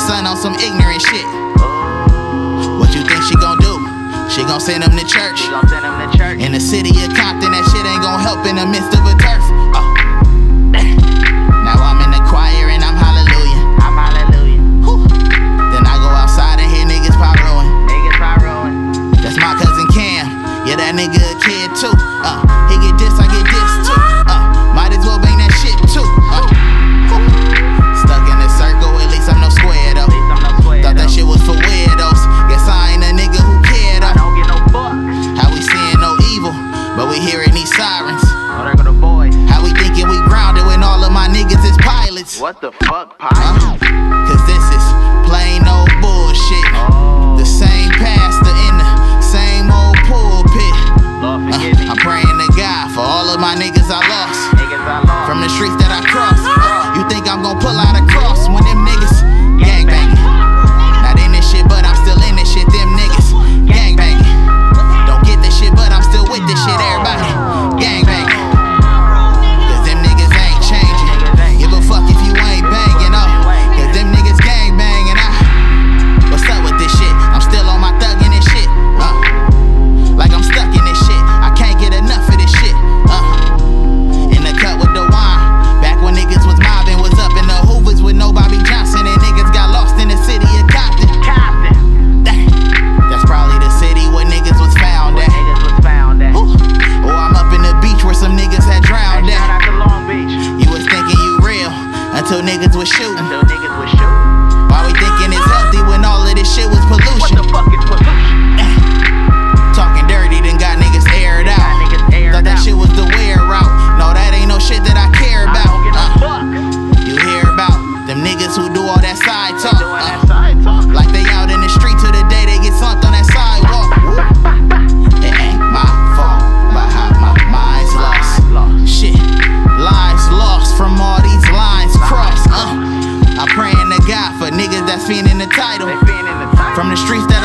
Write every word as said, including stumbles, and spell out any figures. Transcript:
son on some ignorant shit. What you think she gon' do? She gon' send him to church. She gon' send him to church. In the city of Compton, that shit ain't gon' help in the midst of a turf. Oh. Now I'm in the choir and I'm hallelujah. I'm hallelujah. Whew. Then I go outside and hear niggas pop ruin. Niggas pop ruin. That's my cousin Cam. Yeah, that nigga a kid too. Uh, he get this, I get this too. Uh, might as well bang that shit too. Uh, stuck in a circle, at least I'm no square though. At least I'm no square Thought that though. shit was for weirdos. Guess I ain't a nigga who cared I though. don't get no fucks. How we seeing no evil, but we hearing these sirens. Oh, there go the boys. How we thinking we grounded when all of my niggas is pilots? What the fuck, Uh, pilot? Cause this is plain old bullshit. Oh. The same pastor in the same old pulpit. Lord Uh, forgive me. I'm praying to God for all of my niggas I lost Niggas I lost. from the streets that I crossed. Uh, you think I'm gon' pull out a cross when them niggas gangbanging? Not in this shit, but I'm still in this shit. Them niggas gangbanging. Don't get this shit, but I'm still with this shit. Everybody gangbanging. Cause them niggas ain't changing. Give a fuck if you ain't banging up. Cause them niggas gangbanging. Ah, what's up with this shit? I'm still on my thuggin' and shit. Uh, like I'm stuck in this shit. I can't get enough of this shit. Uh, in the cut with the wine. Back when niggas was mobbing, was up in the Hoovers with no Bobby Johnson, and niggas got lost in the city of Compton. Compton. Dang. That's probably the city where niggas was found Where at. niggas was found at. Ooh. Or I'm up in the beach where some niggas had drowned Shout at. out to Long Beach. You was thinking you real until niggas was shooting. Until niggas was shooting. Why we thinking it's healthy when all of this shit was What pollution? the fuck is pollution? Talking dirty, then got niggas aired Got out. niggas aired Thought that out. shit was the weird route. No, that ain't no shit that I care I about. don't get no Uh, fucks. you hear about them niggas who do all that side talk. Doing Uh, that side talk. like they out in the street till the day they get slumped on that sidewalk. Woo. It ain't my fault, but how my mind's lost. Shit, lives lost from all these lines crossed. Uh, I'm praying to God for niggas that's feeling the title They been in the time. from the streets that